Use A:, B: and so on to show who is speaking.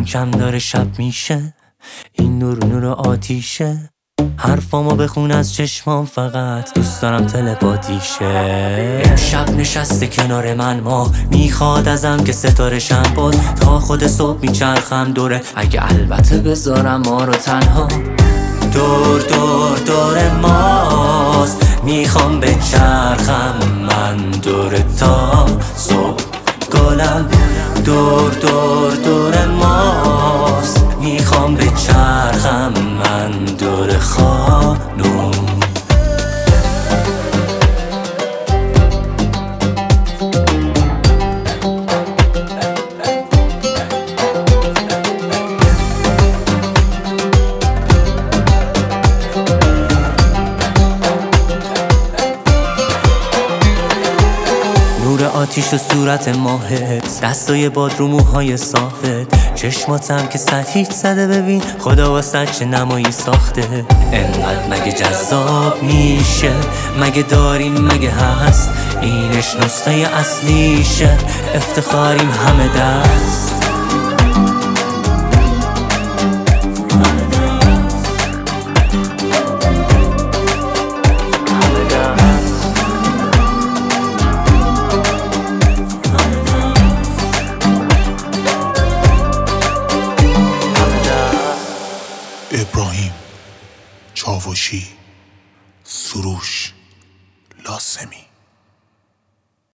A: کم کم داره شب میشه، این نور آتیشه، حرفامو بخون از چشمام، فقط دوست دارم تلپاتیشه. امشب نشسته کنار من ماه، میخواد ازم که ستاره شم باز، تا خود صبح میچرخم دوره، اگه البته بذارم ما رو تنها. دور دور دور ماست، میخوام بچرخم من دور تا صبح گلم. دور دور دور ماست، میخوام بچرخم من دور خانوم. نور آتیش و صورت ماهت، دستای باد رو موهای صافت، چشماتم که هیچ زده، ببین خدا واسه چه نمایی ساخته. انقدر مگه جذاب میشه، مگه داریم مگه هست، اینش نسخه اصلیشه، افتخاریم همه دست.
B: ابراهیم چاوشی، سروش لاسمی.